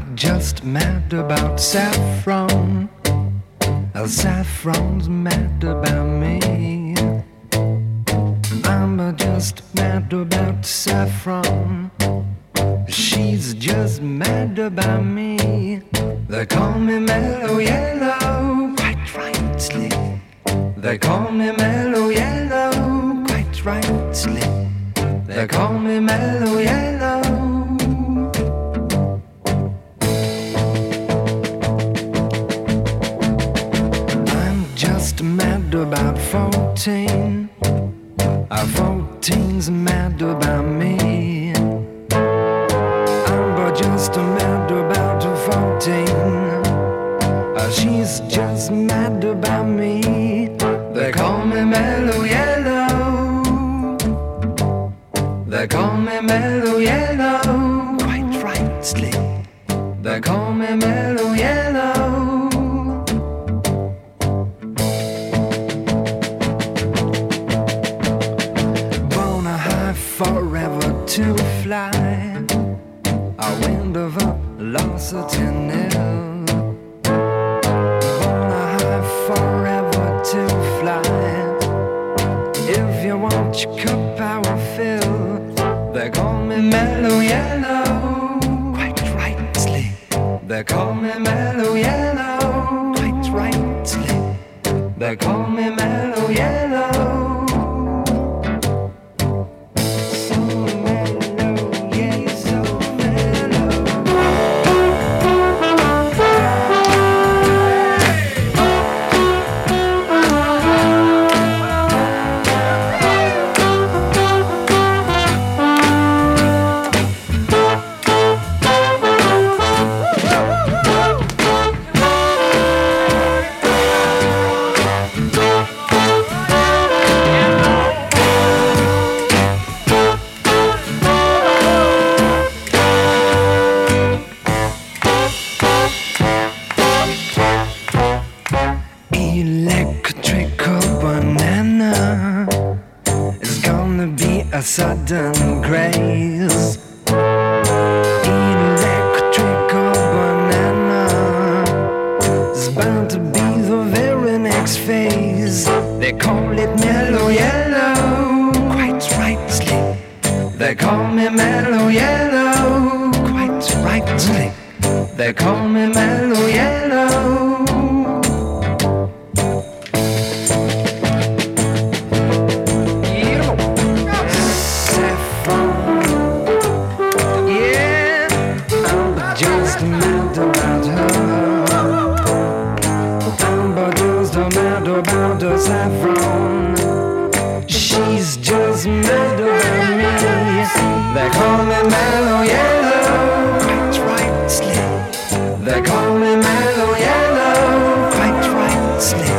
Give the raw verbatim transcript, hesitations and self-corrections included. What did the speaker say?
just mad about saffron. Oh, saffron's mad about me. I'm just mad about saffron. She's just mad about me. They call me Mellow Yellow, quite rightly. They call me Mellow Yellow, quite rightly. They call me Mellow Yellow. I'm just mad about fourteen. Our fourteen's mad about me. I'm just mad about fourteen. Uh, she's just mad about me. They call me Mellow Yellow. They call me Mellow Yellow, quite rightly. They call me Mellow Yellow. Born a high forever to fly. I wind of velocity nil. Born a high forever to fly. If you want your cup, I will fill. They call me Mellow Yellow, quite rightly. They call me Mellow Yellow, quite rightly. They call me Mellow Yellow. Electrical banana is gonna be a sudden grace. Electrical banana is bound to be the very next phase. They call it Mellow Yellow, quite rightly. They call me Mellow Yellow, quite rightly. They call me Mellow Yellow. About the saffron, she's just mad about me. They call me Mellow Yellow, quite rightly. They call me Mellow Yellow, quite rightly.